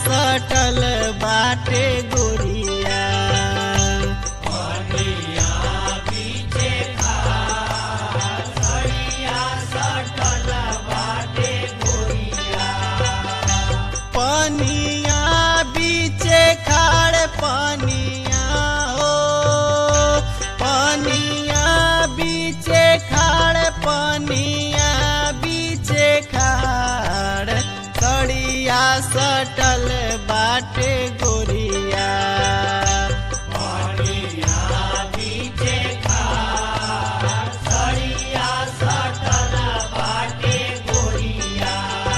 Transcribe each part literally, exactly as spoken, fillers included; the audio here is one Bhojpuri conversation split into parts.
सटल बाटे गोरिया पनिया बीचे खाड़ सड़िया सटल बाटे गोरिया पनिया बीचे खाड़ पनिया हो पनिया बीचे खाड़ पनिया बीचे खाड़ सड़िया सटल बाटे गोरिया पनिया बीचे खाड़ सड़िया सटल बाटे गोरिया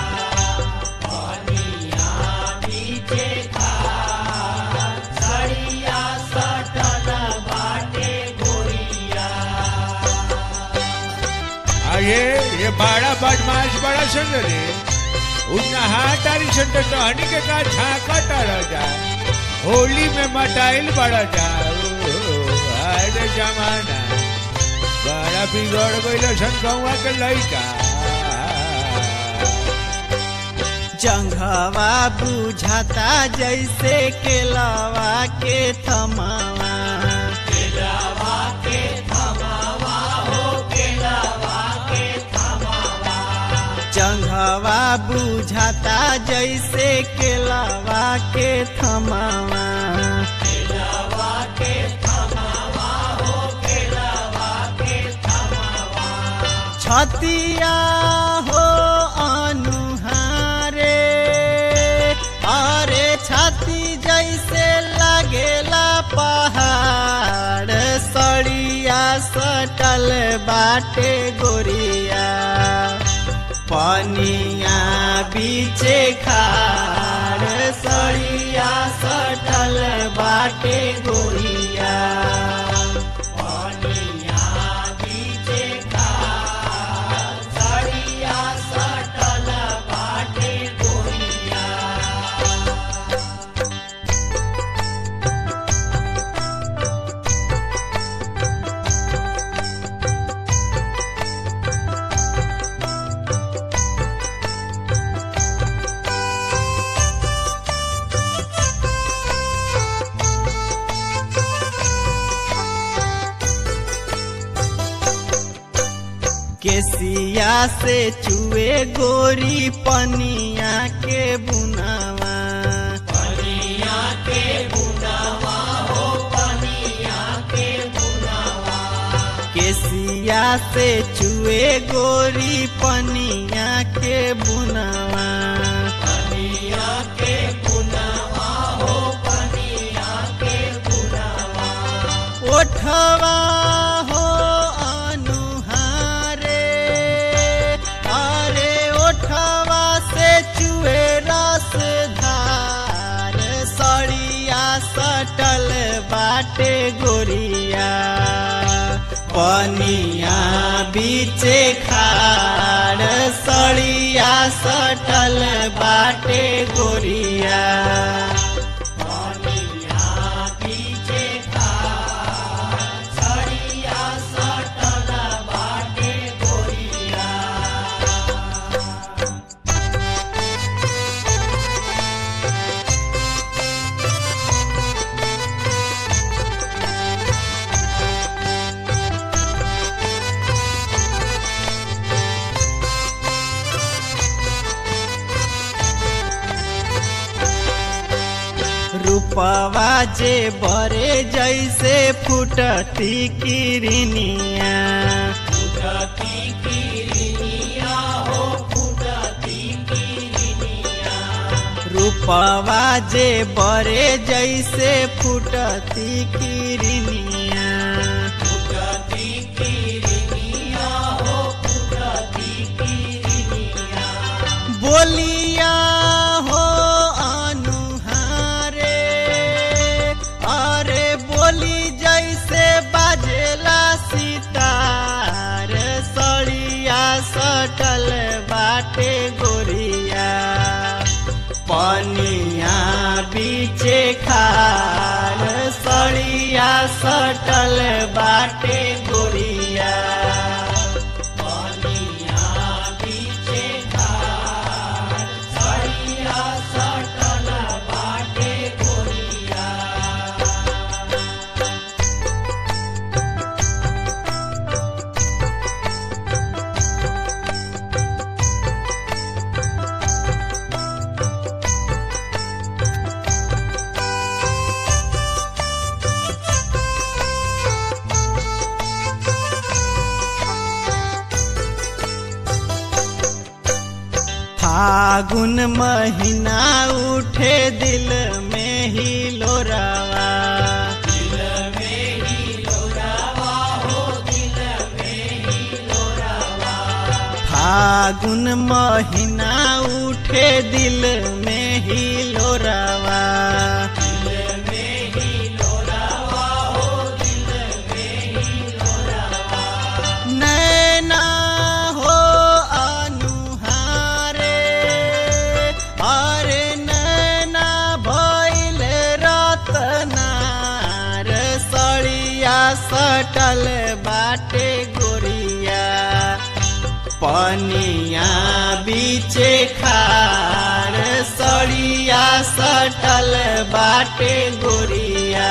पनिया बीचे खाड़ सड़िया सटल बाटे गोरिया अरे ये बड़ा बदमाश बड़ा सन रे उतना हाथ आरी सन तो टहनी के का झाका टल जा होली में मटाइल बड़ा जा अरे जमाना बड़ा बिगड़ गइल सन गौवा के लइका जंघवा बुझाता जैसे केलावा के थमावा केलावा के थमावा हो केलावा के थमावा जंघवा बुझाता जैसे केलावा के थमावा केलावा के थमावा हो केलावा के थमावा छतिया हो अनुहारे अरे छाती जैसे लगेला पहाड़ सड़िया सटल बाटे गोरिया पनिया बीचे खाड़ सड़िया सटल बाटे गोरिया पनिया बीचे खाड़ सड़िया सटल बाटे गोरिया केसिया से चुए गोरी पनिया के बुनावा पनिया के बुनावा हो पनिया के बुनावा केसिया से चुए गोरी पनिया के बुनावा पनिया के बुनावा हो पनिया के बुनावा ओठवा हो अनुहारे अरे ओठवा से चुए रस धार सड़िया सटल बाटे गोरिया पनिया बीचे खाड़ सड़िया सटल बाटे गोरिया पनिया बीचे खाड़ सड़िया सटल बाटे गोरिया रूपवा जे बरे जैसे फुटती किरनिया फुटती किरनिया हो फुटती किरनिया रूपवा जे बरे जैसे फुटती किरनिया फुटती किरनिया हो फुटती किरनिया बोलिया हो अनुहारे अरे बोली जैसे बाजेला सितार सड़िया सटल बाटे गोरिया पनिया बीचे खाड़ सड़िया सटल बाटे गोरिया पनिया बीचे खाड़ सड़िया सटल फागुन महीना उठे दिल में ही लोरावा दिल में ही लोरावा हो दिल में ही लोरावा फागुन महीना उठे दिल में ही लोरावा दिल में ही लोरावा हो दिल में ही लोरावा नैना हो अनुहारे अरे नैना भइल रतनार सड़िया सटल बाटे गोरिया पनिया बीचे खार सड़िया सटल बाटे गोरिया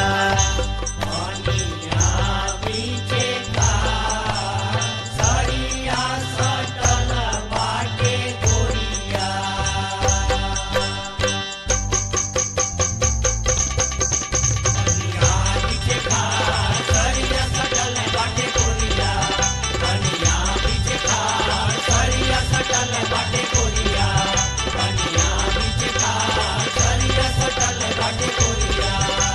पनिया बीचे खार सड़िया सटल बाटे गोरिया पनिया बीचे खार सड़िया सटल बाटे गोरिया पनिया बीचे खार सड़िया सटल बाटे गोरिया पनिया बीचे खार सड़िया सटल बाटे गोरिया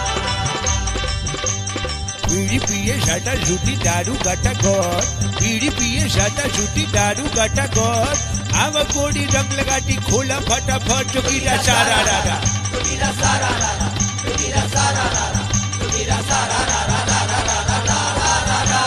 बीड़ी पिए साटा झूठी दारू गटा गोट बीड़ी पिए साटा झूठी दारू गटा गोट आव कोड़ी रंग लगाटी खोला फटाफट चुकीरा सारा रारा तुगिरा सारा रारा तुगिरा सारा रारा तुगिरा सारा रारा रारा रारा रारा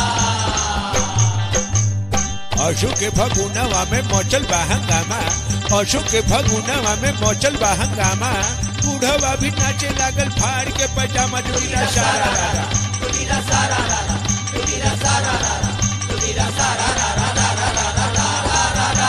अशोक के फगुनवा में मचल बाहंगामा अशोक के फगुनवा में मचल बाहंगामा बूढ़वा भी नाचे लागल फाड़ के पैजामा चुकीरा सारा रारा तुगिरा सारा रारा तुगिरा सारा रारा तुगिरा सारा रारा रारा रारा रारा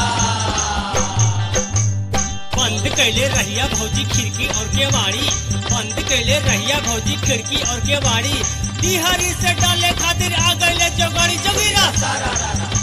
बंद कैले रहिया भौजी खिड़की और केवाड़ी बंद कैले रहिया भौजी खिड़की और केवाड़ी तिहारी से डाले खातिर आ गईले जोगड़ी जोगिरा सारा रारा